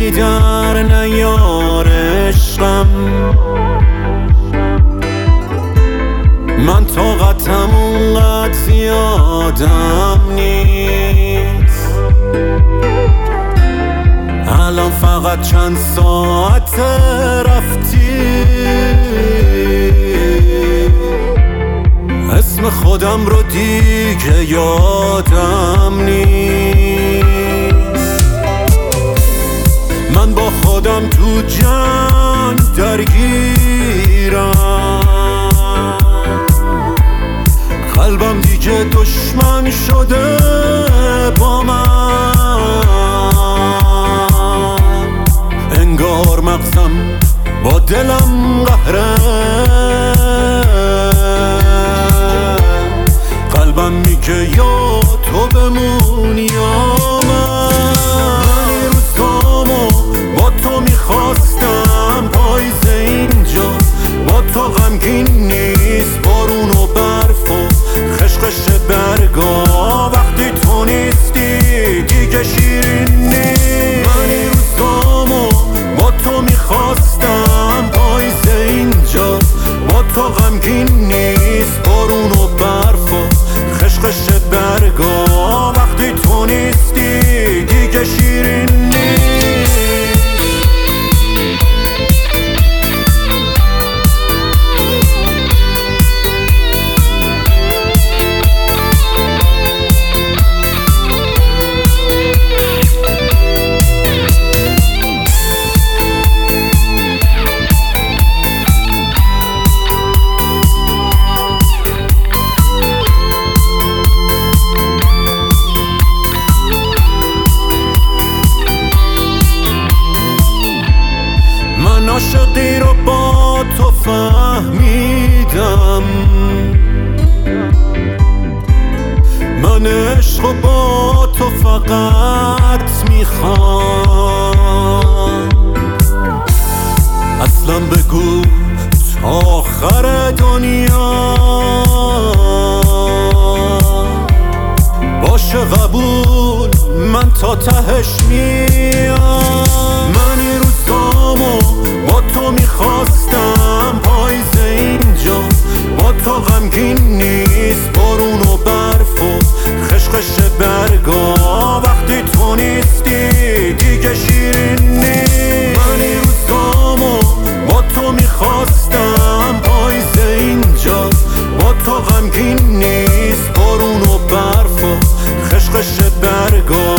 در نیار عشقم، من طاقتم اونقدر زیادم نیست. الان فقط چند ساعت رفتی، اسم خودم رو دیگه یادم نیست. من با خودم تو جنگ درگیرم، قلبم دیگه دشمن شده با من. انگار مغزم با دلم قهره، قلبم میگه یا تو بمون یا من. این روزامو با تو میخواستم، پاییز اینجا با تو غمگین نیست. بارون و برف و خشخش برگا، وقتی تو نیستی دیگه شیرین نیست. من این روزامو با تو میخواستم، پاییز اینجا با تو غمگین نیست. بارون و برف و خشخش برگا، وقتی تو نیستی دیگه شیرین نیست. عاشقی رو با تو فهمیدم، من عشق رو با تو فقط میخوام. اصلا بگو تا آخر دنیا باشه قبول، من تا تهش میام. من این روزامو با تو میخواستم، پاییز اینجا با تو غمگین نیست. بارون و برف و خشخش برگا، وقتی تو نیستی دیگه شیرین نیست. من این روزامو با تو میخواستم، پاییز اینجا با تو غمگین نیست. بارون و برف و خشخش برگا،